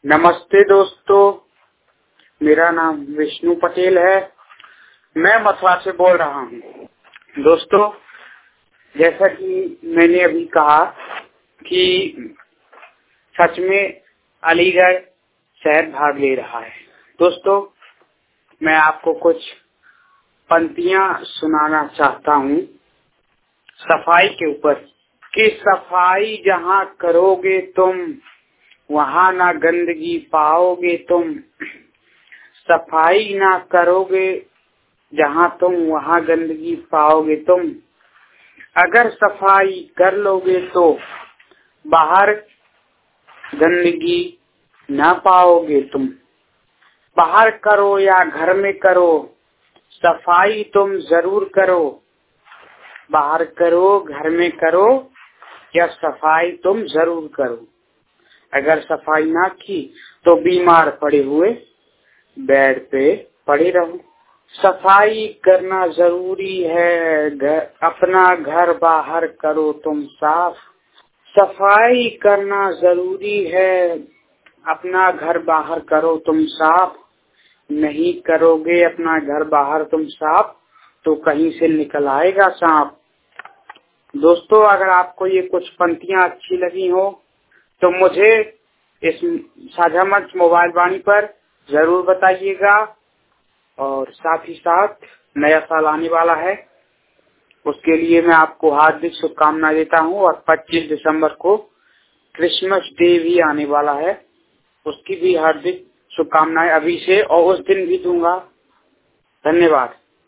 नमस्ते दोस्तों, मेरा नाम विष्णु पटेल है। मैं मथुरा से बोल रहा हूँ। दोस्तों, जैसा कि मैंने अभी कहा कि सच में अलीगढ़ शहर भाग ले रहा है। दोस्तों, मैं आपको कुछ पंक्तियां सुनाना चाहता हूँ सफाई के ऊपर कि सफाई जहाँ करोगे तुम वहाँ ना गंदगी पाओगे तुम। सफाई ना करोगे जहाँ तुम वहाँ गंदगी पाओगे तुम। अगर सफाई कर लोगे तो बाहर गंदगी ना पाओगे तुम। बाहर करो या घर में करो, सफाई तुम जरूर करो। बाहर करो, घर में करो या सफाई तुम जरूर करो। अगर सफाई ना की तो बीमार पड़े हुए बेड पे पड़े रहो। सफाई करना जरूरी है, अपना घर बाहर करो तुम साफ। सफाई करना जरूरी है, अपना घर बाहर करो तुम साफ। नहीं करोगे अपना घर बाहर तुम साफ तो कहीं से निकल आएगा सांप। दोस्तों, अगर आपको ये कुछ पंक्तियां अच्छी लगी हो तो मुझे इस साझा मंच मोबाइल वाणी पर जरूर बताइएगा। और साथ ही साथ नया साल आने वाला है, उसके लिए मैं आपको हार्दिक शुभकामनाएं देता हूं। और 25 दिसंबर को क्रिसमस डे भी आने वाला है, उसकी भी हार्दिक शुभकामनाएं अभी से और उस दिन भी दूंगा। धन्यवाद।